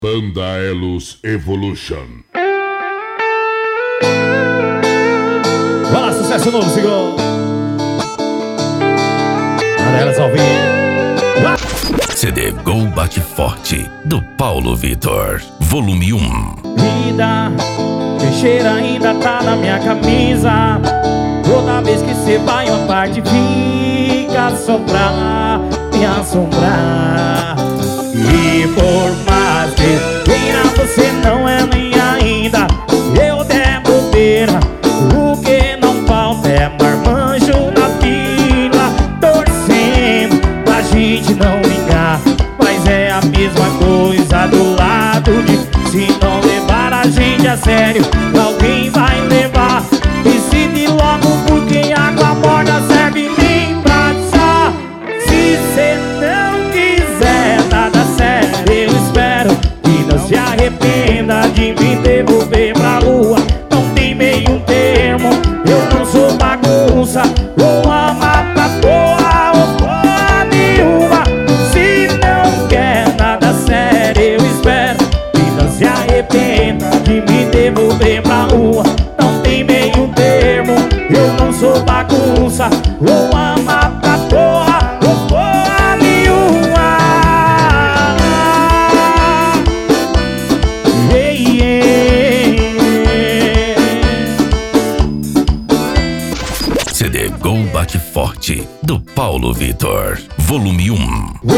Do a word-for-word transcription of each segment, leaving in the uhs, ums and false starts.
Banda Elos Evolution. Vai lá, sucesso novo, Sigol. Banda Elos ao vivo. C D Gol Bate Forte, do Paulo Vitor, volume um. Vida, teu cheiro ainda tá na minha camisa. Toda vez que cê vai uma parte fica só pra me assombrar. E por mais que queira, você não é minha ainda. Eu der bobeira, o que não falta é marmanjo na fila, torcendo pra gente não ligar. Mas é a mesma coisa do lado de se não levar a gente a sério, alguém vai levar. Decide logo, porque água morna serve nem pra chá. Se cê não quiser nada sério, eu espero que não se arrependa de me devolver pra rua. Não tem meio termo, eu não sou bagunça. Vou amar pra porra ou porra nenhuma. Se não quer nada sério, eu espero que não se arrependa de me devolver pra rua. Não tem meio termo, eu não sou bagunça. Vou amar pra porra ou porra nenhuma. Yeah, yeah. C D Gol Bate Forte, do Paulo Vitor, volume um. Oh,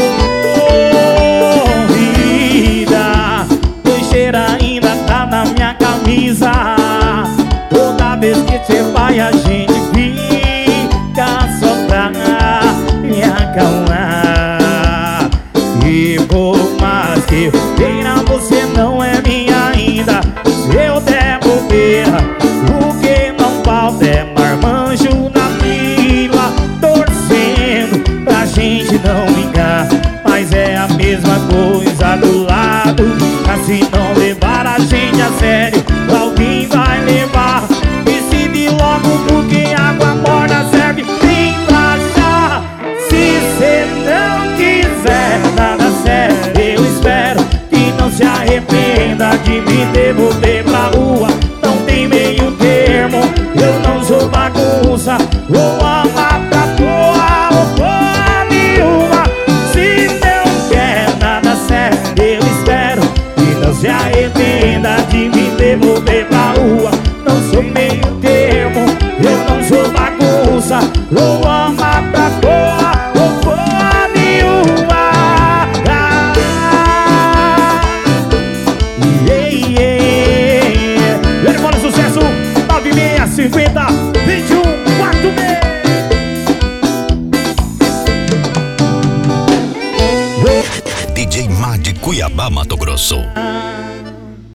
vida, teu cheiro ainda tá na minha camisa. Toda vez que cê vai a gente fica só pra me acalmar. E por mais que eu queira, você não é minha ainda. Se eu der bobeira, o que não falta é marmanjo na fila, torcendo pra gente não ligar. Mas é a mesma coisa do lado, assim não levar a gente a sério, alguém vai levar. Decide logo, porque água morna serve nem pra chá. Se cê não quiser nada sério, eu espero que não se arrependa de me devolver pra rua. Não tem meio termo, eu não sou bagunça. Vou amar pra porra ou porra nenhuma. Se não quer nada sério, eu espero que não se arrependa de me devolver pra rua. Não sou meio termo, eu não sou bagunça. Vou amar pra porra ou porra nenhuma. Ah, yeah, yeah. Ele fala sucesso, nove seis cinquenta, vinte e um, quatro seis. D J Mad Cuiabá, Mato Grosso. Ah,